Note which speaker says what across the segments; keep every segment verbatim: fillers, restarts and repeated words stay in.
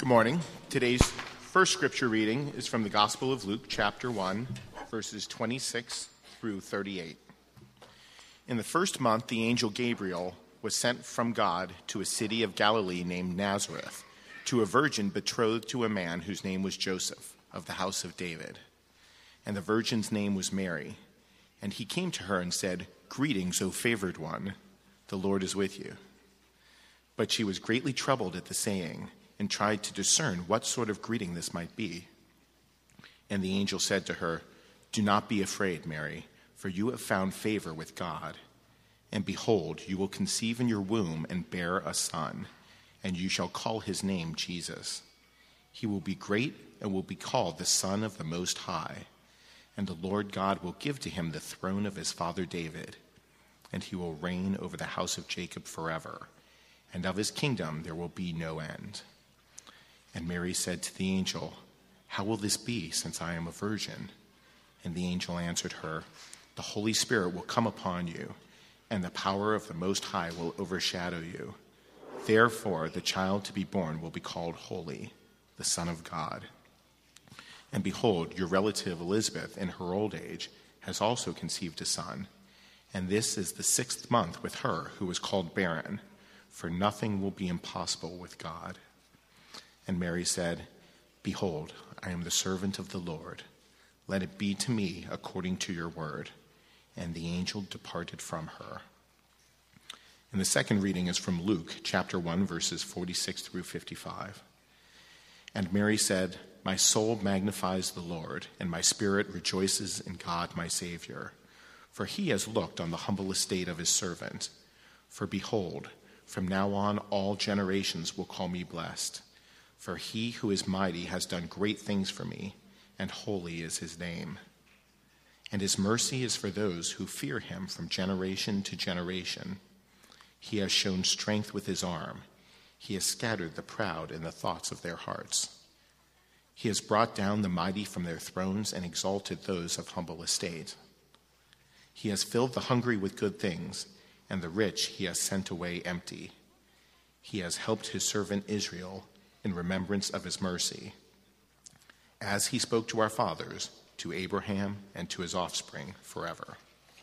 Speaker 1: Good morning. Today's first scripture reading is from the Gospel of Luke, chapter one, verses twenty-six through thirty-eight. In the first month, the angel Gabriel was sent from God to a city of Galilee named Nazareth, to a virgin betrothed to a man whose name was Joseph, of the house of David. And the virgin's name was Mary. And he came to her and said, "Greetings, O favored one, the Lord is with you." But she was greatly troubled at the saying, and tried to discern what sort of greeting this might be. And the angel said to her, "Do not be afraid, Mary, for you have found favor with God. And behold, you will conceive in your womb and bear a son, and you shall call his name Jesus. He will be great and will be called the Son of the Most High. And the Lord God will give to him the throne of his father David, and he will reign over the house of Jacob forever, and of his kingdom there will be no end." And Mary said to the angel, "How will this be, since I am a virgin?" And the angel answered her, "The Holy Spirit will come upon you, and the power of the Most High will overshadow you. Therefore, the child to be born will be called Holy, the Son of God. And behold, your relative Elizabeth, in her old age, has also conceived a son. And this is the sixth month with her who was called barren, for nothing will be impossible with God." And Mary said, "Behold, I am the servant of the Lord. Let it be to me according to your word." And the angel departed from her. And the second reading is from Luke, chapter one, verses forty-six through fifty-five. And Mary said, "My soul magnifies the Lord, and my spirit rejoices in God my Savior. For he has looked on the humble estate of his servant. For behold, from now on all generations will call me blessed. For he who is mighty has done great things for me, and holy is his name. And his mercy is for those who fear him from generation to generation. He has shown strength with his arm. He has scattered the proud in the thoughts of their hearts. He has brought down the mighty from their thrones and exalted those of humble estate. He has filled the hungry with good things, and the rich he has sent away empty. He has helped his servant Israel in remembrance of his mercy, as he spoke to our fathers, to Abraham and to his offspring forever."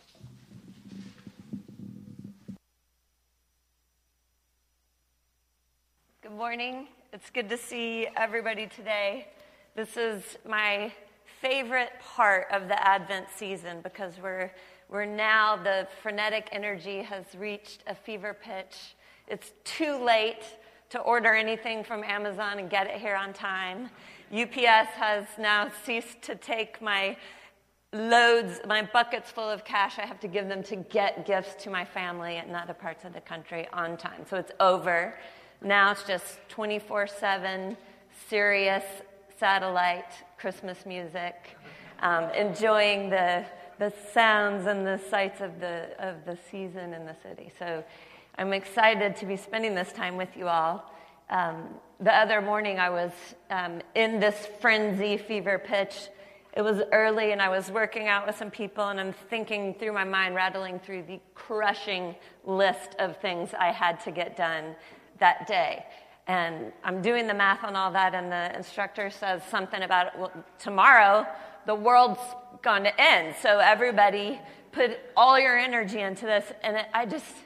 Speaker 2: Good morning. It's good to see everybody today. This is my favorite part of the Advent season because we're we're now, the frenetic energy has reached a fever pitch. It's too late to order anything from Amazon and get it here on time. U P S has now ceased to take my loads, my buckets full of cash I have to give them to get gifts to my family in other parts of the country on time. So it's over. Now it's just twenty-four seven Sirius satellite Christmas music, um, enjoying the the sounds and the sights of the of the season in the city. So I'm excited to be spending this time with you all. Um, the other morning I was um, in this frenzy fever pitch. It was early and I was working out with some people and I'm thinking through my mind, rattling through the crushing list of things I had to get done that day. And I'm doing the math on all that and the instructor says something about, well, tomorrow the world's going to end. So everybody put all your energy into this. And it, I just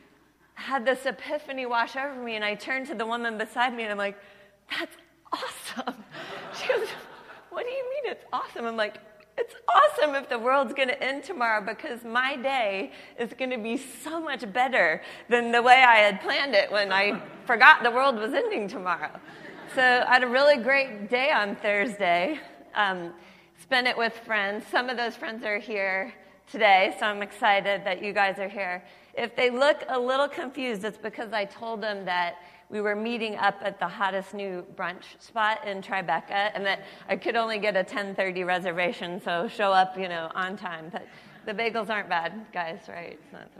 Speaker 2: had this epiphany wash over me, and I turned to the woman beside me, and I'm like, "That's awesome." She goes, "What do you mean it's awesome?" I'm like, "It's awesome if the world's going to end tomorrow because my day is going to be so much better than the way I had planned it when I forgot the world was ending tomorrow." So I had a really great day on Thursday. Um, spent it with friends. Some of those friends are here today, so I'm excited that you guys are here. If they look a little confused, it's because I told them that we were meeting up at the hottest new brunch spot in Tribeca, and that I could only get a ten thirty reservation, so show up, you know, on time. But the bagels aren't bad, guys, right? It's not so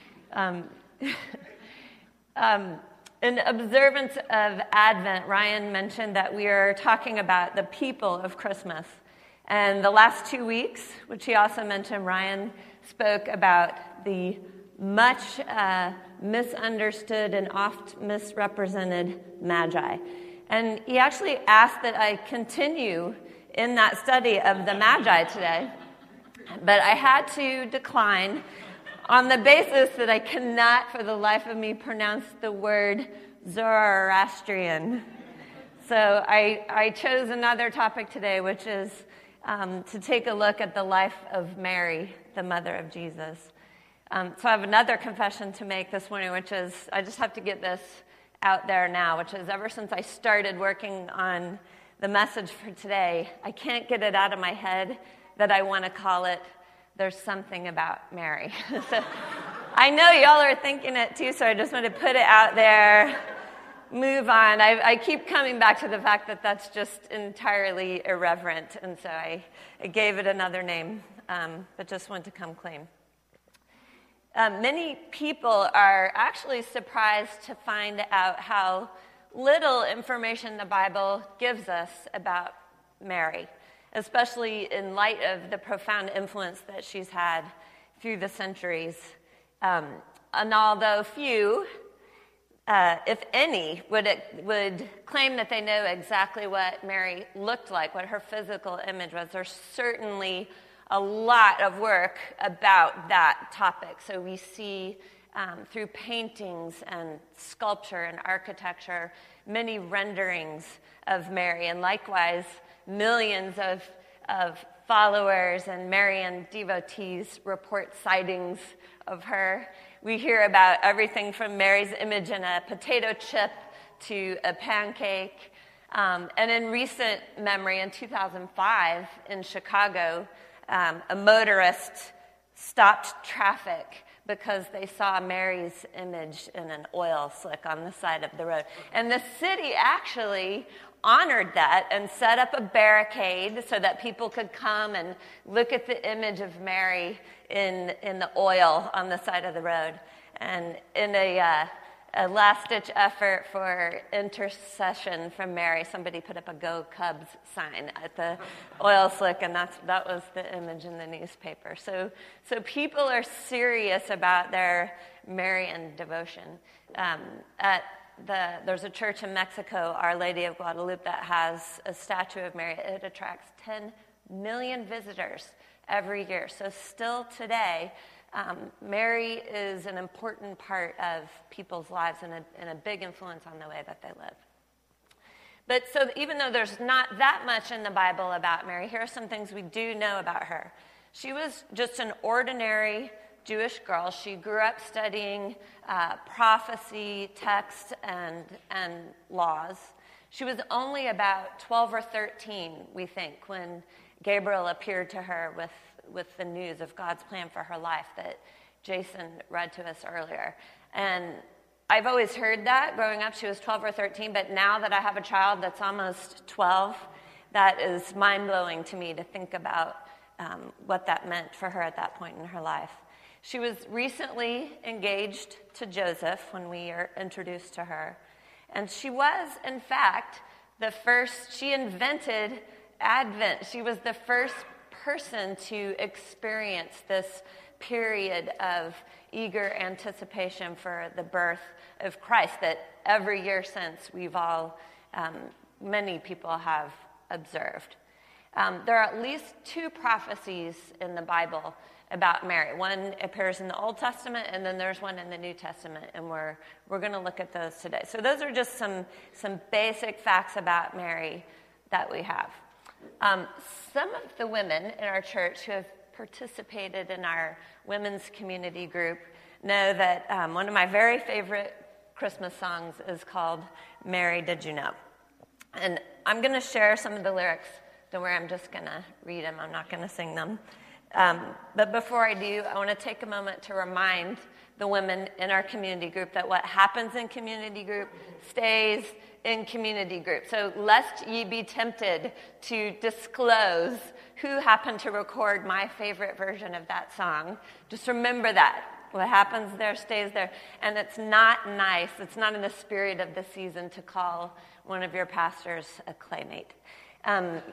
Speaker 2: bad. Um, um, in observance of Advent, Ryan mentioned that we are talking about the people of Christmas. And the last two weeks, which he also mentioned, Ryan spoke about the much uh, misunderstood and oft misrepresented Magi. And he actually asked that I continue in that study of the Magi today. But I had to decline on the basis that I cannot for the life of me pronounce the word Zoroastrian. So I, I chose another topic today, which is um, to take a look at the life of Mary, the mother of Jesus. Um, so I have another confession to make this morning, which is, I just have to get this out there now, which is ever since I started working on the message for today, I can't get it out of my head that I want to call it, There's Something About Mary. So I know y'all are thinking it too, so I just want to put it out there, move on. I, I keep coming back to the fact that that's just entirely irreverent, and so I, I gave it another name, um, but just want to come clean. Um, many people are actually surprised to find out how little information the Bible gives us about Mary, especially in light of the profound influence that she's had through the centuries. Um, and although few, uh, if any, would, would claim that they know exactly what Mary looked like, what her physical image was, there's certainly a lot of work about that topic. So we see um, through paintings and sculpture and architecture many renderings of Mary, and likewise millions of, of followers and Marian devotees report sightings of her. We hear about everything from Mary's image in a potato chip to a pancake. Um, and in recent memory, in two thousand five in Chicago, Um, a motorist stopped traffic because they saw Mary's image in an oil slick on the side of the road. And the city actually honored that and set up a barricade so that people could come and look at the image of Mary in, in the oil on the side of the road. And in a, uh, a last-ditch effort for intercession from Mary, somebody put up a Go Cubs sign at the oil slick, and that's, that was the image in the newspaper. So, so people are serious about their Marian devotion. Um, at the, there's a church in Mexico, Our Lady of Guadalupe, that has a statue of Mary. It attracts ten million visitors every year. So still today, Um, Mary is an important part of people's lives and a, and a big influence on the way that they live. But so even though there's not that much in the Bible about Mary, here are some things we do know about her. She was just an ordinary Jewish girl. She grew up studying uh, prophecy, text, and, and laws. She was only about twelve or thirteen, we think, when Gabriel appeared to her with with the news of God's plan for her life that Jason read to us earlier. And I've always heard that growing up. She was twelve or thirteen, but now that I have a child that's almost twelve, that is mind-blowing to me to think about um, what that meant for her at that point in her life. She was recently engaged to Joseph when we are introduced to her. And she was, in fact, the first, she invented Advent. She was the first person to experience this period of eager anticipation for the birth of Christ that every year since we've all, um, many people have observed. Um, there are at least two prophecies in the Bible about Mary. One appears in the Old Testament, and then there's one in the New Testament, and we're we're going to look at those today. So those are just some some basic facts about Mary that we have. Um, some of the women in our church who have participated in our women's community group know that um, one of my very favorite Christmas songs is called Mary, Did You Know? And I'm going to share some of the lyrics. Don't worry, I'm just going to read them. I'm not going to sing them. Um, but before I do, I want to take a moment to remind the women in our community group that what happens in community group stays in community group. So lest ye be tempted to disclose who happened to record my favorite version of that song, just remember that. What happens there stays there. And it's not nice, it's not in the spirit of the season to call one of your pastors a claymate. Um,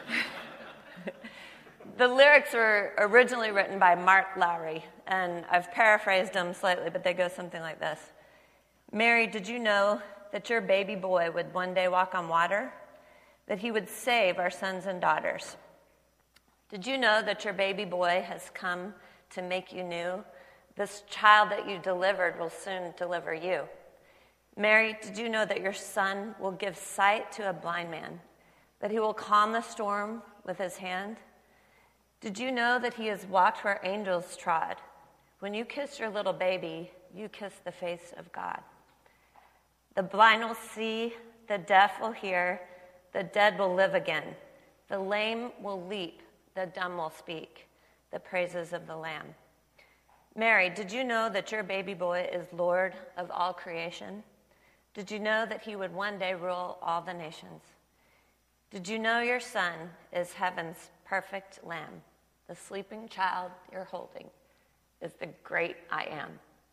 Speaker 2: the lyrics were originally written by Mark Lowry, and I've paraphrased them slightly, but they go something like this. Mary, did you know that your baby boy would one day walk on water, that he would save our sons and daughters? Did you know that your baby boy has come to make you new? This child that you delivered will soon deliver you. Mary, did you know that your son will give sight to a blind man, that he will calm the storm with his hand? Did you know that he has walked where angels trod? When you kiss your little baby, you kiss the face of God. The blind will see, the deaf will hear, the dead will live again. The lame will leap, the dumb will speak, the praises of the Lamb. Mary, did you know that your baby boy is Lord of all creation? Did you know that he would one day rule all the nations? Did you know your son is heaven's perfect Lamb? The sleeping child you're holding is the great I am.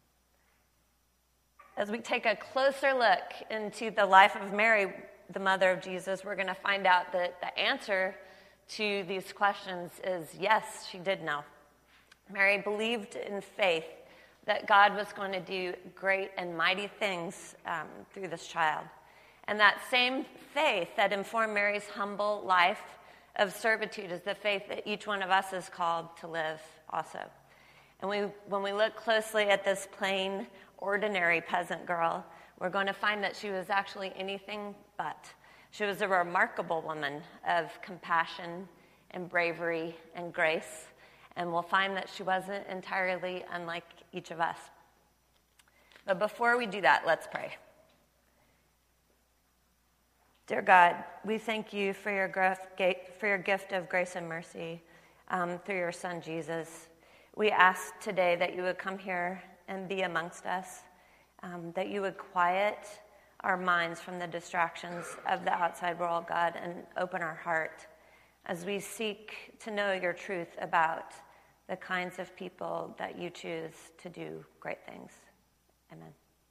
Speaker 2: As we take a closer look into the life of Mary, the mother of Jesus, we're going to find out that the answer to these questions is yes, she did know. Mary believed in faith that God was going to do great and mighty things um, through this child. And that same faith that informed Mary's humble life of servitude is the faith that each one of us is called to live also. And we, when we look closely at this plain, ordinary peasant girl, we're going to find that she was actually anything but. She was a remarkable woman of compassion and bravery and grace. And we'll find that she wasn't entirely unlike each of us. But before we do that, let's pray. Dear God, we thank you for your, for your gift of grace and mercy um, through your Son, Jesus. We ask today that you would come here and be amongst us, um, that you would quiet our minds from the distractions of the outside world, God, and open our heart as we seek to know your truth about the kinds of people that you choose to do great things. Amen.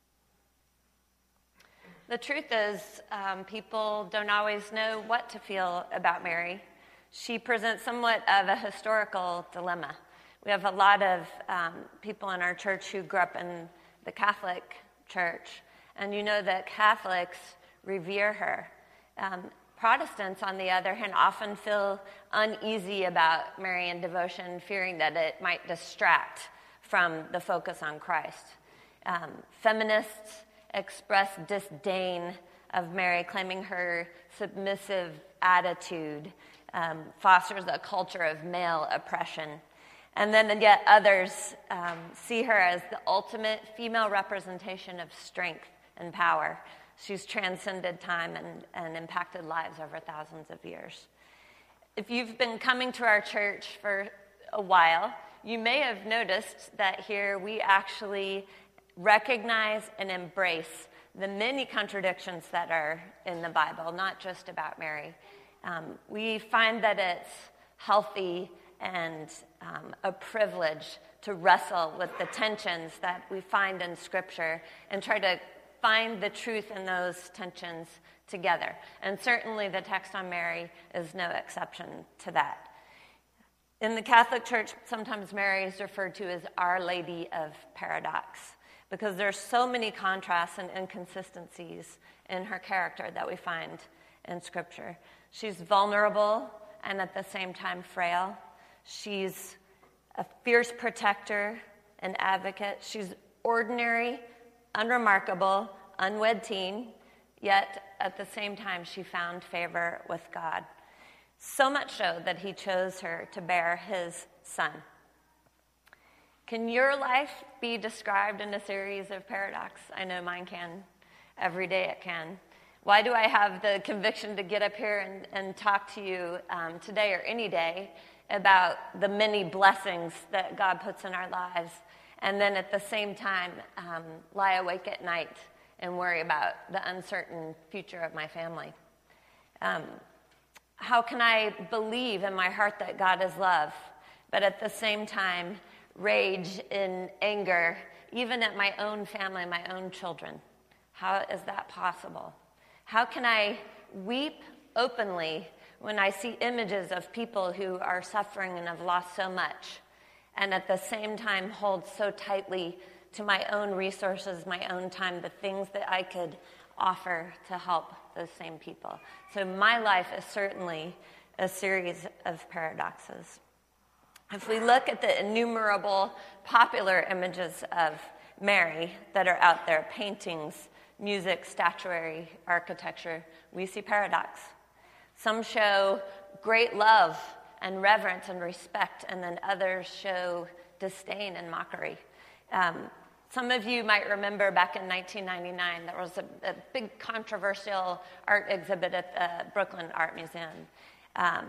Speaker 2: The truth is, um, people don't always know what to feel about Mary. She presents somewhat of a historical dilemma. We have a lot of um, people in our church who grew up in the Catholic Church, and you know that Catholics revere her. Um, Protestants, on the other hand, often feel uneasy about Marian devotion, fearing that it might distract from the focus on Christ. Um, feminists express disdain of Mary, claiming her submissive attitude um, fosters a culture of male oppression. And then and yet others um, see her as the ultimate female representation of strength and power. She's transcended time and, and impacted lives over thousands of years. If you've been coming to our church for a while, you may have noticed that here we actually recognize and embrace the many contradictions that are in the Bible, not just about Mary. Um, we find that it's healthy and um, a privilege to wrestle with the tensions that we find in Scripture and try to find the truth in those tensions together. And certainly the text on Mary is no exception to that. In the Catholic Church, sometimes Mary is referred to as Our Lady of Paradox because there's so many contrasts and inconsistencies in her character that we find in Scripture. She's vulnerable and at the same time frail. She's a fierce protector and advocate. She's ordinary, unremarkable, unwed teen, yet at the same time she found favor with God. So much so that he chose her to bear his son. Can your life be described in a series of paradox? I know mine can. Every day it can. Why do I have the conviction to get up here and, and talk to you um, today or any day about the many blessings that God puts in our lives, and then at the same time um, lie awake at night and worry about the uncertain future of my family? Um, how can I believe in my heart that God is love, but at the same time rage in anger, even at my own family, my own children? How is that possible? How can I weep openly when I see images of people who are suffering and have lost so much, and at the same time hold so tightly to my own resources, my own time, the things that I could offer to help those same people. So my life is certainly a series of paradoxes. If we look at the innumerable popular images of Mary that are out there, paintings, music, statuary, architecture, we see paradox. Some show great love and reverence and respect, and then others show disdain and mockery. Um, some of you might remember back in nineteen ninety-nine, there was a, a big controversial art exhibit at the Brooklyn Art Museum. Um,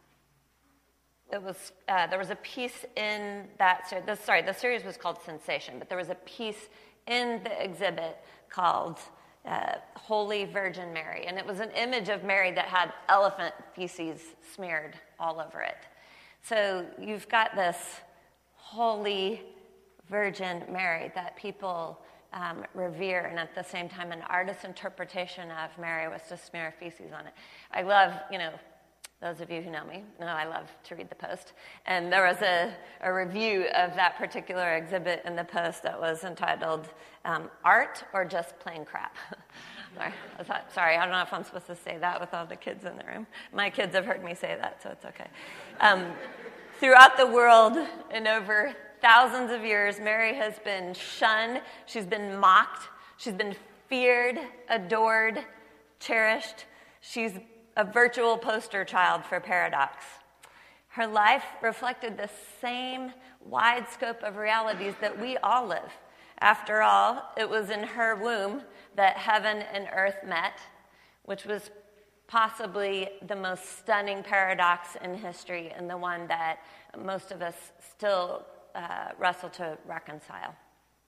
Speaker 2: it was uh, there was a piece in that series. The, sorry, the series was called Sensation, but there was a piece in the exhibit called uh, Holy Virgin Mary, and it was an image of Mary that had elephant feces smeared all over it. So you've got this Holy Virgin Mary that people um, revere, and at the same time, an artist's interpretation of Mary was to smear feces on it. I love, you know, those of you who know me know I love to read the Post. And there was a, a review of that particular exhibit in the Post that was entitled um, Art or Just Plain Crap. sorry, I thought, sorry, I don't know if I'm supposed to say that with all the kids in the room. My kids have heard me say that, so it's okay. Um, throughout the world, in over thousands of years, Mary has been shunned. She's been mocked. She's been feared, adored, cherished. She's a virtual poster child for paradox. Her life reflected the same wide scope of realities that we all live. After all, it was in her womb that heaven and earth met, which was possibly the most stunning paradox in history and the one that most of us still uh, wrestle to reconcile.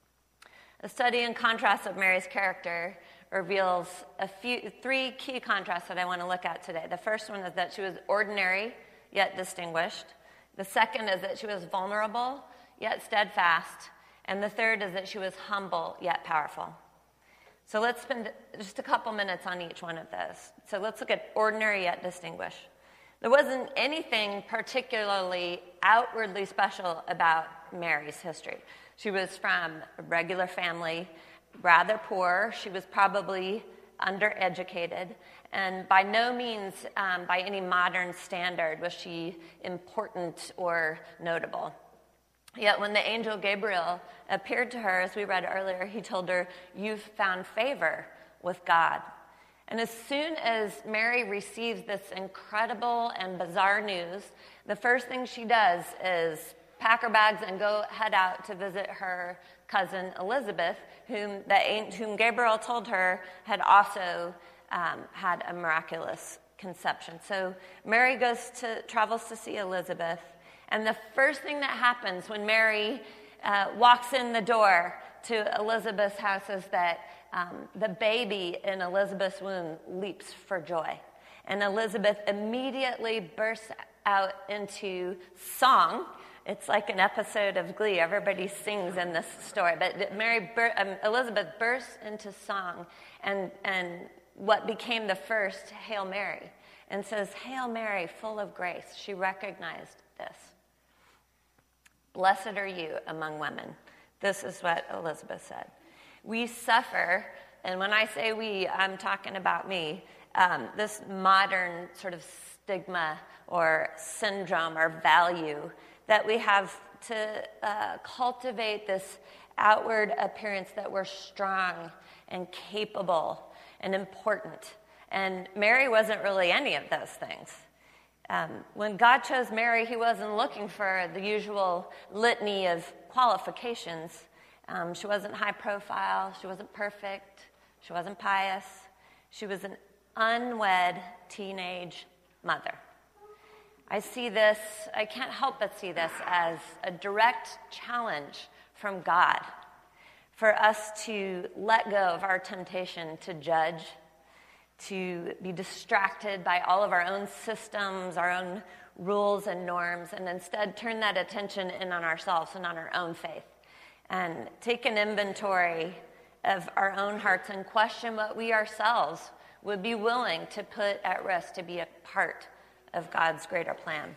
Speaker 2: A study in contrast of Mary's character reveals a few, three key contrasts that I want to look at today. The first one is that she was ordinary, yet distinguished. The second is that she was vulnerable, yet steadfast. And the third is that she was humble, yet powerful. So let's spend just a couple minutes on each one of those. So let's look at ordinary, yet distinguished. There wasn't anything particularly outwardly special about Mary's history. She was from a regular family, rather poor. She was probably undereducated, and by no means, um, by any modern standard, was she important or notable. Yet when the angel Gabriel appeared to her, as we read earlier, he told her, "You've found favor with God." And as soon as Mary receives this incredible and bizarre news, the first thing she does is pack her bags and go head out to visit her cousin Elizabeth, whom, the, whom Gabriel told her had also um, had a miraculous conception. So Mary goes to travels to see Elizabeth, and the first thing that happens when Mary uh, walks in the door to Elizabeth's house is that um, the baby in Elizabeth's womb leaps for joy. And Elizabeth immediately bursts out into song. It's like an episode of Glee. Everybody sings in this story. But Mary, um, Elizabeth bursts into song and, and what became the first Hail Mary, and says, "Hail Mary, full of grace." She recognized this. "Blessed are you among women." This is what Elizabeth said. We suffer, and when I say we, I'm talking about me, um, this modern sort of stigma or syndrome or value that we have to uh, cultivate this outward appearance that we're strong and capable and important. And Mary wasn't really any of those things. Um, when God chose Mary, he wasn't looking for the usual litany of qualifications. Um, she wasn't high profile. She wasn't perfect. She wasn't pious. She was an unwed teenage mother. I see this, I can't help but see this as a direct challenge from God for us to let go of our temptation to judge, to be distracted by all of our own systems, our own rules and norms, and instead turn that attention in on ourselves and on our own faith, and take an inventory of our own hearts and question what we ourselves would be willing to put at risk to be a part of God's greater plan.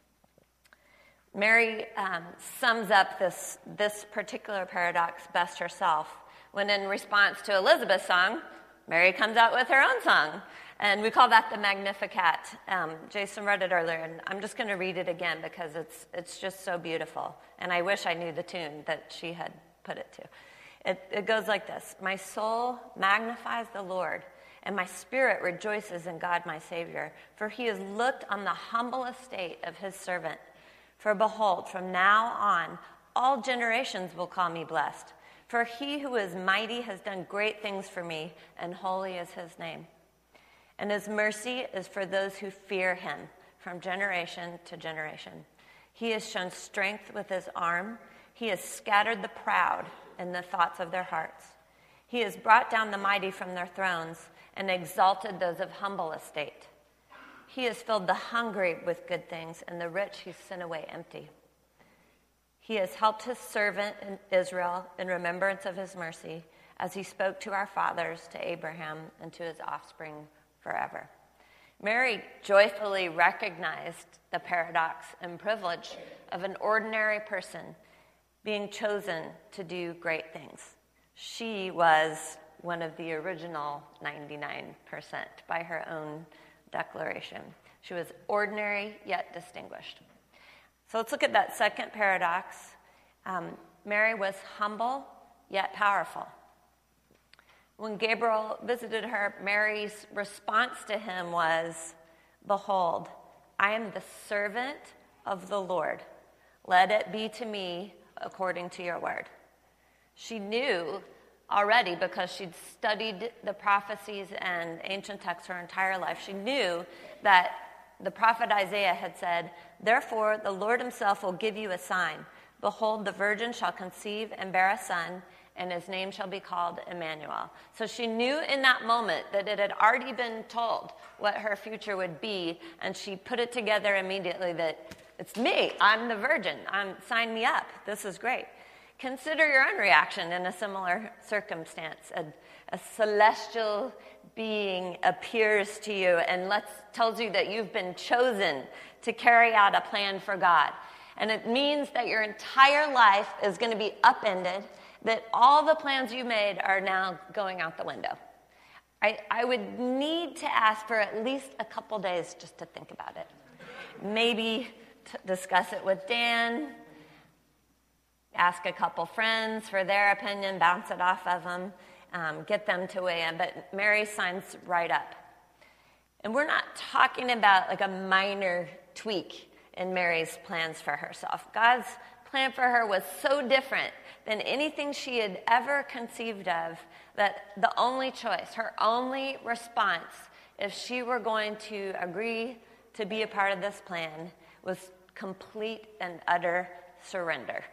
Speaker 2: Mary um, sums up this, this particular paradox best herself when, in response to Elizabeth's song, Mary comes out with her own song. And we call that the Magnificat. Um, Jason read it earlier, and I'm just going to read it again because it's it's just so beautiful. And I wish I knew the tune that she had put it to. It, it goes like this. My soul magnifies the Lord, and my spirit rejoices in God my Savior, for he has looked on the humble estate of his servant. For behold, from now on, all generations will call me blessed. For he who is mighty has done great things for me, and holy is his name. And his mercy is for those who fear him from generation to generation. He has shown strength with his arm. He has scattered the proud in the thoughts of their hearts. He has brought down the mighty from their thrones and exalted those of humble estate. He has filled the hungry with good things, and the rich he sent away empty. He has helped his servant in Israel in remembrance of his mercy, as he spoke to our fathers, to Abraham, and to his offspring forever. Mary joyfully recognized the paradox and privilege of an ordinary person being chosen to do great things. She was one of the original ninety-nine percent by her own declaration. She was ordinary yet distinguished. So let's look at that second paradox. Um, Mary was humble yet powerful. When Gabriel visited her, Mary's response to him was, behold, I am the servant of the Lord. Let it be to me according to your word. She knew already, because she'd studied the prophecies and ancient texts her entire life, she knew that the prophet Isaiah had said, therefore the Lord himself will give you a sign. Behold, the virgin shall conceive and bear a son, and his name shall be called Emmanuel. So she knew in that moment that it had already been told what her future would be, and she put it together immediately that it's me, I'm the virgin, I'm, sign me up, this is great. Consider your own reaction in a similar circumstance. A, a celestial being appears to you and lets, tells you that you've been chosen to carry out a plan for God. And it means that your entire life is going to be upended, that all the plans you made are now going out the window. I, I would need to ask for at least a couple days just to think about it. Maybe to discuss it with Dan, ask a couple friends for their opinion, bounce it off of them, um, get them to weigh in. But Mary signs right up. And we're not talking about like a minor tweak in Mary's plans for herself. God's plan for her was so different than anything she had ever conceived of that the only choice, her only response, if she were going to agree to be a part of this plan, was complete and utter surrender.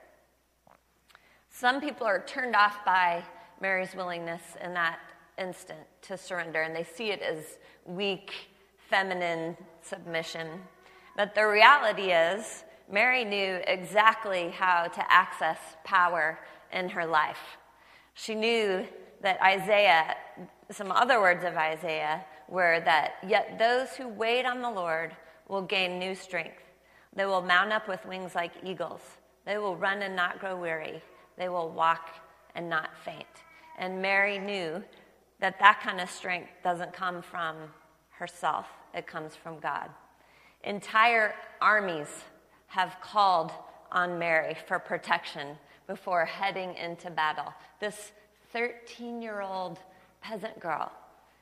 Speaker 2: Some people are turned off by Mary's willingness in that instant to surrender, and they see it as weak, feminine submission. But the reality is, Mary knew exactly how to access power in her life. She knew that Isaiah, some other words of Isaiah, were that, yet those who wait on the Lord will gain new strength. They will mount up with wings like eagles. They will run and not grow weary. They will walk and not faint. And Mary knew that that kind of strength doesn't come from herself. It comes from God. Entire armies have called on Mary for protection before heading into battle. This thirteen-year-old peasant girl.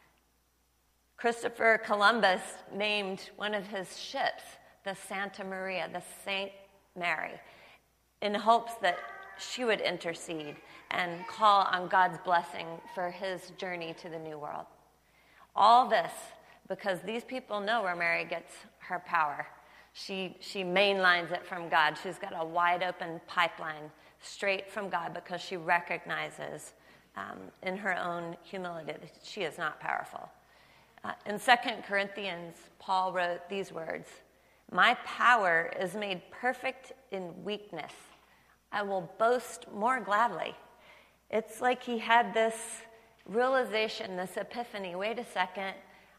Speaker 2: Christopher Columbus named one of his ships the Santa Maria, the Saint Mary, in hopes that she would intercede and call on God's blessing for his journey to the New World. All this because these people know where Mary gets her power. She, she mainlines it from God. She's got a wide open pipeline straight from God because she recognizes um, in her own humility that she is not powerful. Uh, in Second Corinthians, Paul wrote these words, "My power is made perfect in weakness. I will boast more gladly." It's like he had this realization, this epiphany. Wait a second.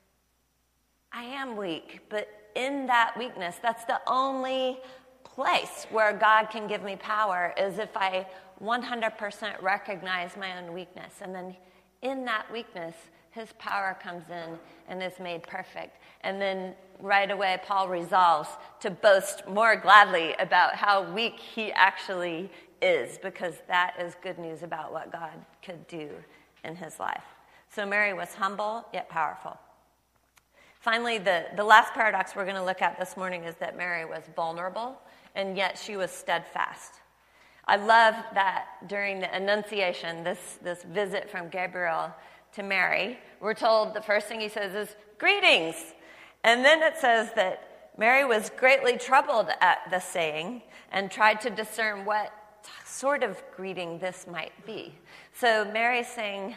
Speaker 2: I am weak, but in that weakness, that's the only place where God can give me power, is if I one hundred percent recognize my own weakness. And then in that weakness, his power comes in and is made perfect. And then right away, Paul resolves to boast more gladly about how weak he actually is, because that is good news about what God could do in his life. So Mary was humble yet powerful. Finally, the, the last paradox we're going to look at this morning is that Mary was vulnerable, and yet she was steadfast. I love that during the Annunciation, this, this visit from Gabriel to Mary, we're told the first thing he says is, "Greetings." And then it says that Mary was greatly troubled at the saying and tried to discern what sort of greeting this might be. So Mary's saying,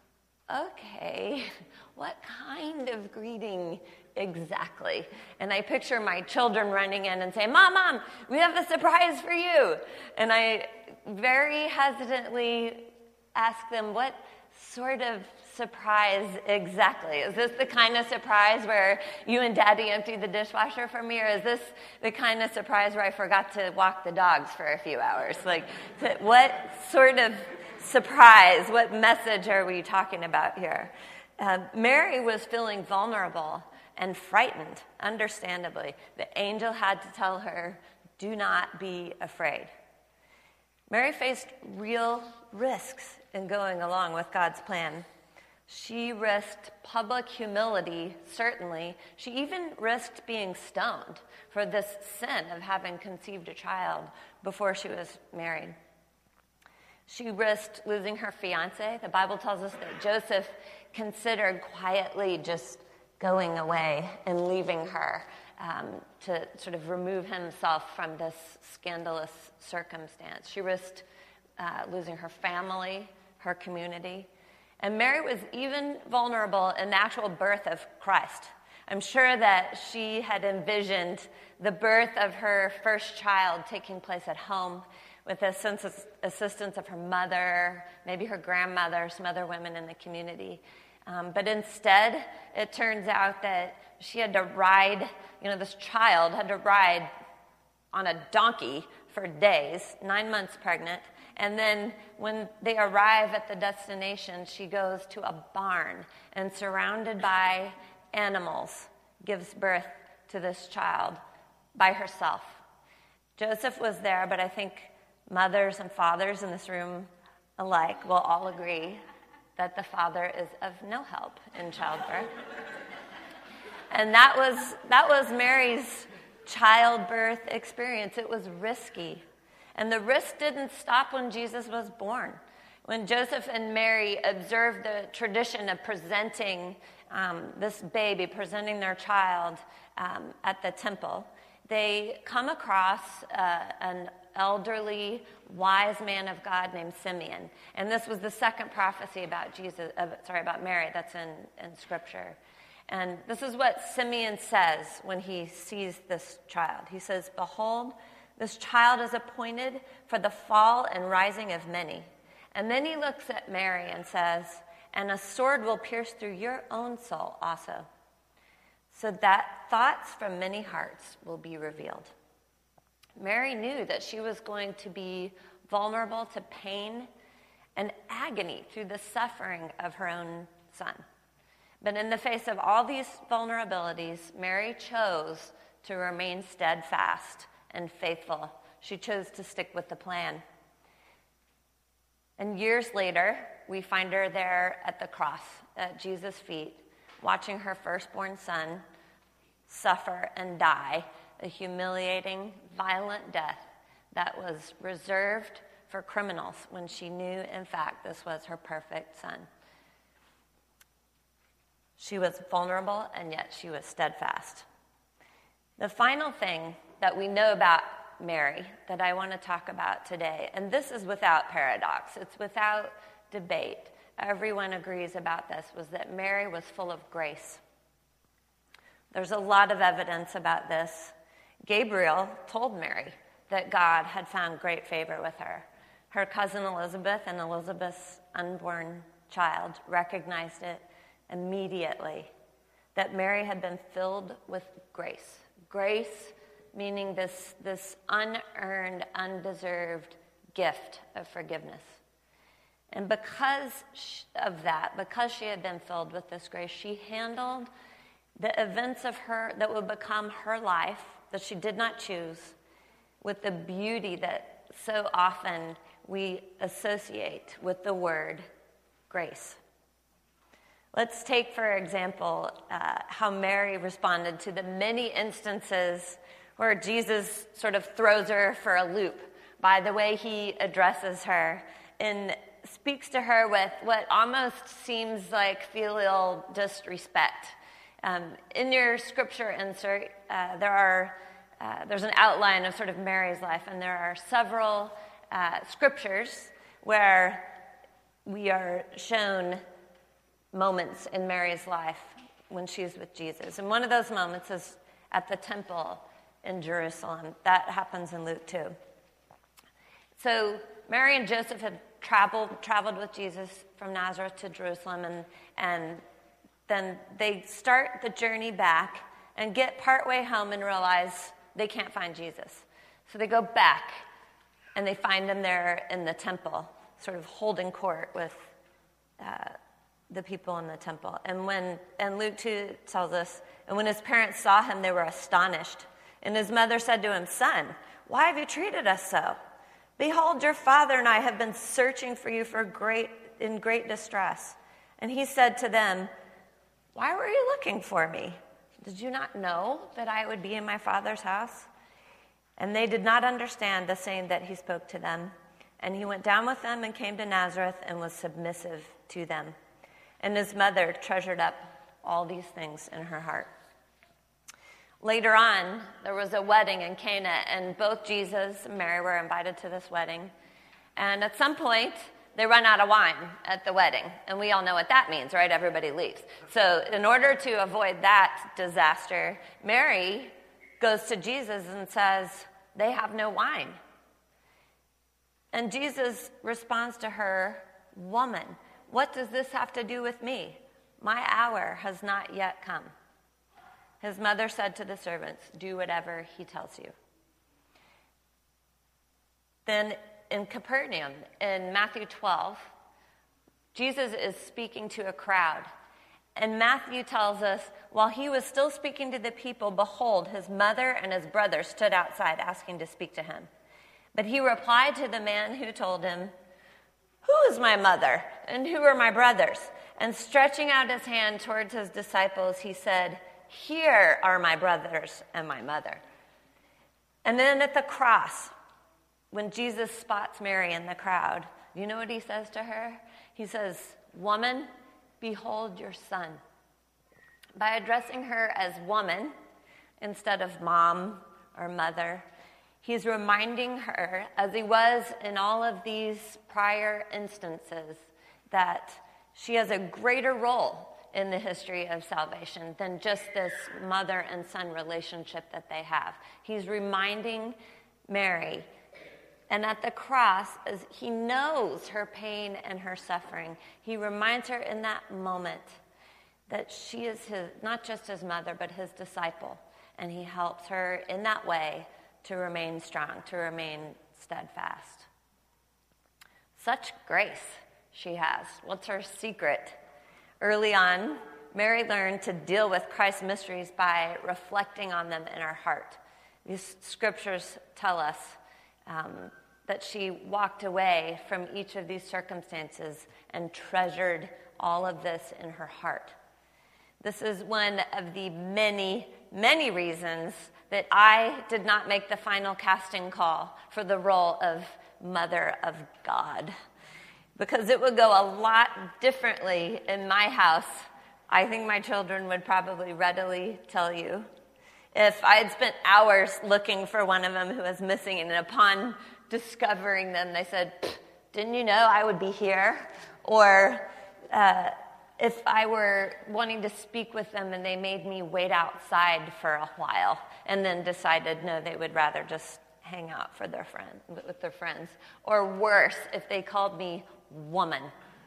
Speaker 2: okay, what kind of greeting exactly? And I picture my children running in and saying, Mom, Mom, we have a surprise for you. And I very hesitantly ask them, what sort of surprise exactly? Is this the kind of surprise where you and Daddy emptied the dishwasher for me? Or is this the kind of surprise where I forgot to walk the dogs for a few hours? Like, what sort of surprise, what message are we talking about here? Uh, Mary was feeling vulnerable and frightened, understandably. The angel had to tell her, do not be afraid. Mary faced real risks in going along with God's plan. She risked public humility, certainly. She even risked being stoned for this sin of having conceived a child before she was married. She risked losing her fiancé. The Bible tells us that Joseph considered quietly just going away and leaving her um, to sort of remove himself from this scandalous circumstance. She risked uh, losing her family, her community. And Mary was even vulnerable in the actual birth of Christ. I'm sure that she had envisioned the birth of her first child taking place at home with the assistance of her mother, maybe her grandmother, some other women in the community. Um, but instead, it turns out that she had to ride, you know, this child had to ride on a donkey for days, nine months pregnant. And then when they arrive at the destination, she goes to a barn and, surrounded by animals, gives birth to this child by herself. Joseph was there, but I think mothers and fathers in this room alike will all agree that the father is of no help in childbirth. And that was that was Mary's childbirth experience. It was risky. And the risk didn't stop when Jesus was born. When Joseph and Mary observed the tradition of presenting um, this baby, presenting their child um, at the temple, they come across uh, an elderly, wise man of God named Simeon. And this was the second prophecy about Jesus, uh, sorry, about Mary that's in, in Scripture. And this is what Simeon says when he sees this child. He says, "Behold, this child is appointed for the fall and rising of many." And then he looks at Mary and says, "And a sword will pierce through your own soul also, so that thoughts from many hearts will be revealed." Mary knew that she was going to be vulnerable to pain and agony through the suffering of her own son. But in the face of all these vulnerabilities, Mary chose to remain steadfast and faithful. She chose to stick with the plan. And years later, we find her there at the cross, at Jesus' feet, watching her firstborn son suffer and die a humiliating, violent death that was reserved for criminals when she knew, in fact, this was her perfect son. She was vulnerable, and yet she was steadfast. The final thing that we know about Mary that I want to talk about today, and this is without paradox, it's without debate, everyone agrees about this, was that Mary was full of grace. There's a lot of evidence about this. Gabriel told Mary that God had found great favor with her. Her cousin Elizabeth and Elizabeth's unborn child recognized it immediately, that Mary had been filled with grace. Grace meaning this, this unearned, undeserved gift of forgiveness. And because of that, because she had been filled with this grace, she handled the events of her that would become her life, that she did not choose, with the beauty that so often we associate with the word grace. Let's take, for example, uh, how Mary responded to the many instances where Jesus sort of throws her for a loop by the way he addresses her and speaks to her with what almost seems like filial disrespect. Um, in your scripture insert, uh, there are uh, there's an outline of sort of Mary's life, and there are several uh, scriptures where we are shown moments in Mary's life when she's with Jesus. And one of those moments is at the temple in Jerusalem. That happens in Luke two. So Mary and Joseph had traveled traveled with Jesus from Nazareth to Jerusalem, and and then they start the journey back and get partway home and realize they can't find Jesus. So they go back and they find him there in the temple, sort of holding court with uh, the people in the temple. And when and Luke two tells us, and when his parents saw him, they were astonished. And his mother said to him, "Son, why have you treated us so? Behold, your father and I have been searching for you for great in great distress." And he said to them, "Why were you looking for me? Did you not know that I would be in my Father's house?" And they did not understand the saying that he spoke to them. And he went down with them and came to Nazareth and was submissive to them. And his mother treasured up all these things in her heart. Later on, there was a wedding in Cana, and both Jesus and Mary were invited to this wedding. And at some point, they run out of wine at the wedding. And we all know what that means, right? Everybody leaves. So in order to avoid that disaster, Mary goes to Jesus and says, "They have no wine." And Jesus responds to her, "Woman, what does this have to do with me? My hour has not yet come." His mother said to the servants, "Do whatever he tells you." Then in Capernaum, in Matthew twelve, Jesus is speaking to a crowd. And Matthew tells us, while he was still speaking to the people, behold, his mother and his brother stood outside asking to speak to him. But he replied to the man who told him, "Who is my mother and who are my brothers?" And stretching out his hand towards his disciples, he said, "Here are my brothers and my mother." And then at the cross, when Jesus spots Mary in the crowd, you know what he says to her? He says, "Woman, behold your son." By addressing her as woman instead of mom or mother, he's reminding her, as he was in all of these prior instances, that she has a greater role in the history of salvation than just this mother and son relationship that they have. He's reminding Mary, and at the cross, as he knows her pain and her suffering, he reminds her in that moment that she is his, not just his mother, but his disciple, and he helps her in that way to remain strong, to remain steadfast. Such grace she has. What's her secret? Early on, Mary learned to deal with Christ's mysteries by reflecting on them in her heart. These scriptures tell us um, that she walked away from each of these circumstances and treasured all of this in her heart. This is one of the many, many reasons that I did not make the final casting call for the role of Mother of God, because it would go a lot differently in my house. I think my children would probably readily tell you. If I had spent hours looking for one of them who was missing, and upon discovering them, they said, "Didn't you know I would be here?" Or uh, if I were wanting to speak with them and they made me wait outside for a while and then decided, no, they would rather just hang out for their friend, with their friends. Or worse, if they called me woman.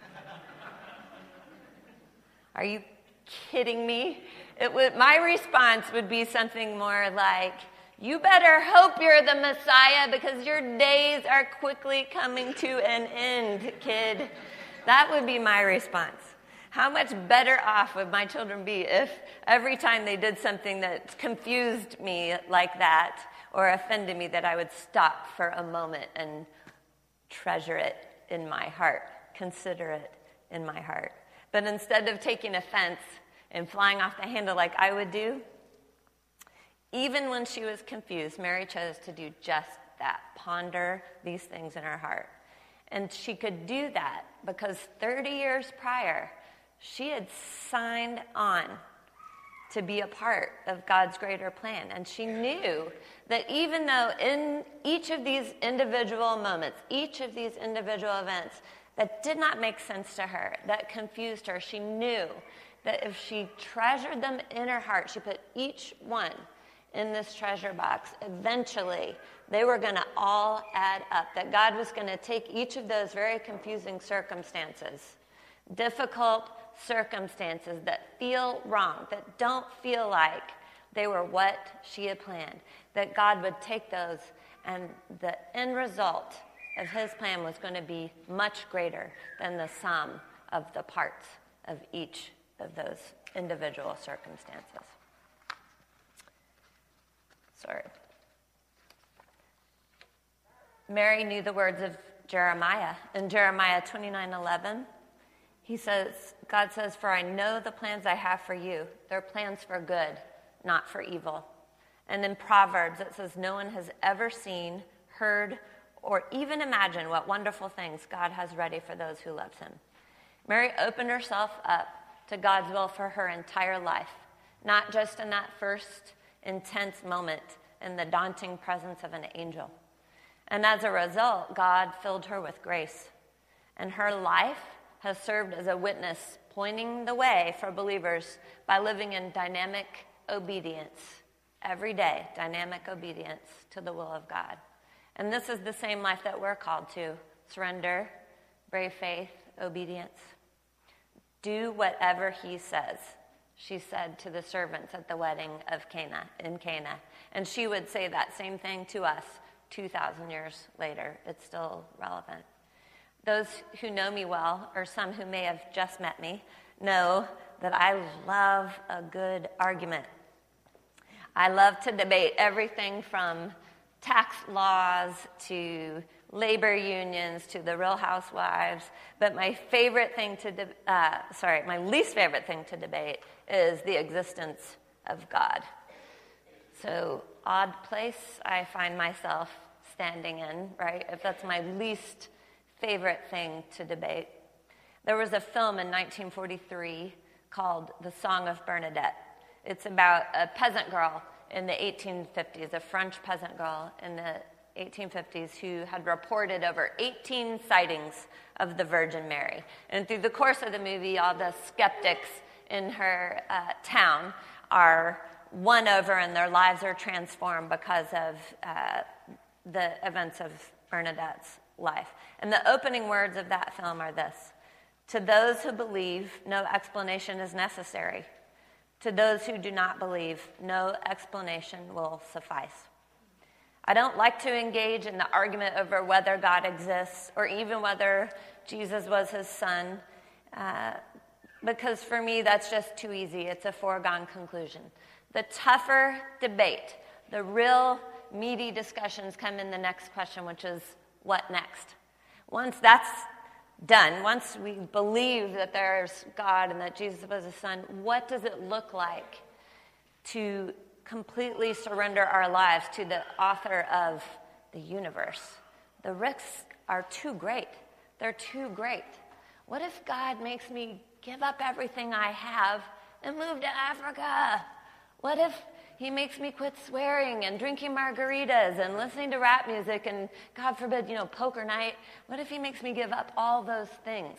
Speaker 2: Are you kidding me? It would, my response would be something more like, "You better hope you're the Messiah because your days are quickly coming to an end, kid." That would be my response. How much better off would my children be if every time they did something that confused me like that or offended me, that I would stop for a moment and treasure it in my heart, consider it in my heart. But instead of taking offense and flying off the handle like I would do, even when she was confused, Mary chose to do just that, ponder these things in her heart. And she could do that because thirty years prior, she had signed on to be a part of God's greater plan. And she knew that even though in each of these individual moments, each of these individual events that did not make sense to her, that confused her, she knew that if she treasured them in her heart, she put each one in this treasure box, eventually they were going to all add up, that God was going to take each of those very confusing circumstances, difficult circumstances that feel wrong, that don't feel like they were what she had planned, that God would take those, and the end result of his plan was going to be much greater than the sum of the parts of each of those individual circumstances. Sorry. Mary knew the words of Jeremiah. In Jeremiah twenty-nine eleven, he says, God says, "For I know the plans I have for you. They're plans for good, not for evil." And in Proverbs, it says, "No one has ever seen, heard, or even imagined what wonderful things God has ready for those who love him." Mary opened herself up to God's will for her entire life, not just in that first intense moment in the daunting presence of an angel. And as a result, God filled her with grace. And her life has served as a witness, pointing the way for believers by living in dynamic obedience every day, dynamic obedience to the will of God. And this is the same life that we're called to: surrender, brave faith, obedience. Do whatever he says, she said to the servants at the wedding of Cana, in Cana. And she would say that same thing to us two thousand years later. It's still relevant. Those who know me well, or some who may have just met me, know that I love a good argument. I love to debate everything from tax laws to labor unions to the Real Housewives. But my favorite thing to, de- uh, sorry, my least favorite thing to debate is the existence of God. So, odd place I find myself standing in, right? If that's my least favorite thing to debate. There was a film in nineteen forty-three called The Song of Bernadette. It's about a peasant girl in the eighteen fifties, a French peasant girl in the eighteen fifties who had reported over eighteen sightings of the Virgin Mary. And through the course of the movie, all the skeptics in her uh, town are won over and their lives are transformed because of uh, the events of Bernadette's life. And the opening words of that film are this: "To those who believe, no explanation is necessary. To those who do not believe, no explanation will suffice." I don't like to engage in the argument over whether God exists or even whether Jesus was his son, uh, because for me that's just too easy. It's a foregone conclusion. The tougher debate, the real meaty discussions come in the next question, which is, what next? Once that's done, once we believe that there's God and that Jesus was his son, what does it look like to completely surrender our lives to the author of the universe? The risks are too great. They're too great. What if God makes me give up everything I have and move to Africa? What if he makes me quit swearing and drinking margaritas and listening to rap music and, God forbid, you know, poker night? What if he makes me give up all those things?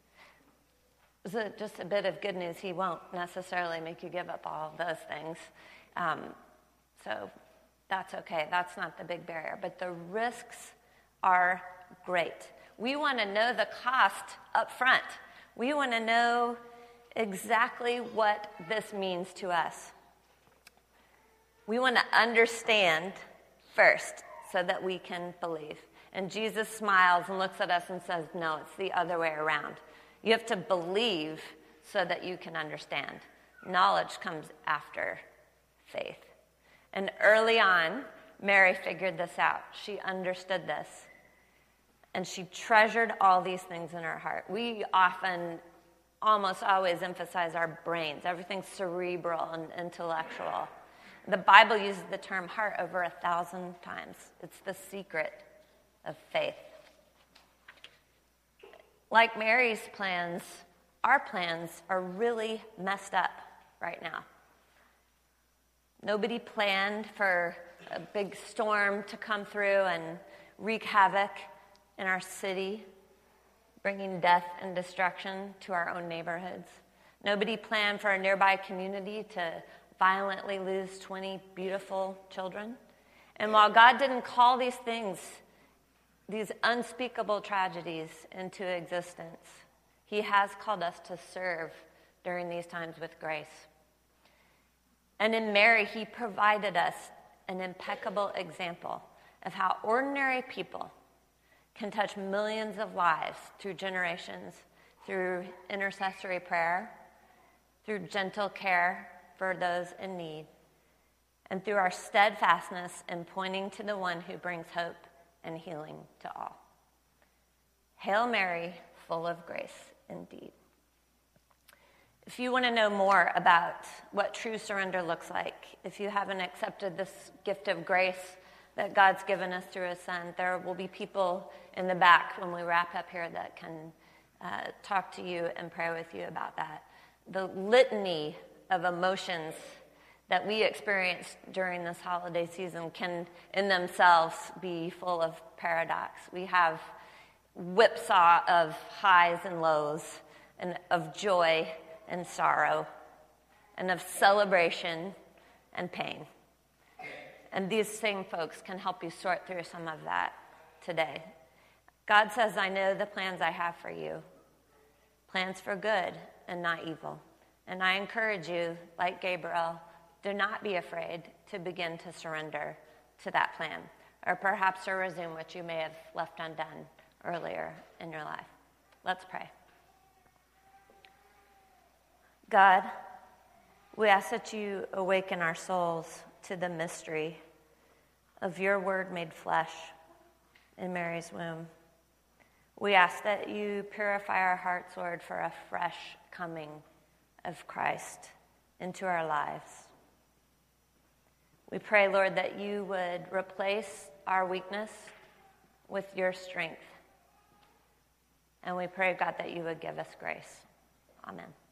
Speaker 2: Is it just a bit of good news? He won't necessarily make you give up all of those things. Um, so that's okay. That's not the big barrier. But the risks are great. We want to know the cost up front. We want to know exactly what this means to us. We want to understand first so that we can believe. And Jesus smiles and looks at us and says, no, it's the other way around. You have to believe so that you can understand. Knowledge comes after faith. And early on, Mary figured this out. She understood this. And she treasured all these things in her heart. We often, almost always emphasize our brains. Everything's cerebral and intellectual. The Bible uses the term heart over a thousand times. It's the secret of faith. Like Mary's plans, our plans are really messed up right now. Nobody planned for a big storm to come through and wreak havoc in our city, bringing death and destruction to our own neighborhoods. Nobody planned for a nearby community to violently lose twenty beautiful children. And while God didn't call these things, these unspeakable tragedies into existence, he has called us to serve during these times with grace. And in Mary, he provided us an impeccable example of how ordinary people can touch millions of lives through generations, through intercessory prayer, through gentle care for those in need, and through our steadfastness in pointing to the one who brings hope and healing to all. Hail Mary, full of grace indeed. If you want to know more about what true surrender looks like, if you haven't accepted this gift of grace that God's given us through his son, there will be people in the back when we wrap up here that can uh, talk to you and pray with you about that. The litany of emotions that we experience during this holiday season can in themselves be full of paradox. We have whipsaw of highs and lows, and of joy and sorrow, and of celebration and pain. And these same folks can help you sort through some of that today. God says, I know the plans I have for you, plans for good and not evil. And I encourage you, like Gabriel, do not be afraid to begin to surrender to that plan, or perhaps to resume what you may have left undone earlier in your life. Let's pray. God, we ask that you awaken our souls to the mystery of your word made flesh in Mary's womb. We ask that you purify our hearts, Lord, for a fresh coming of Christ into our lives. We pray, Lord, that you would replace our weakness with your strength. And we pray, God, that you would give us grace. Amen.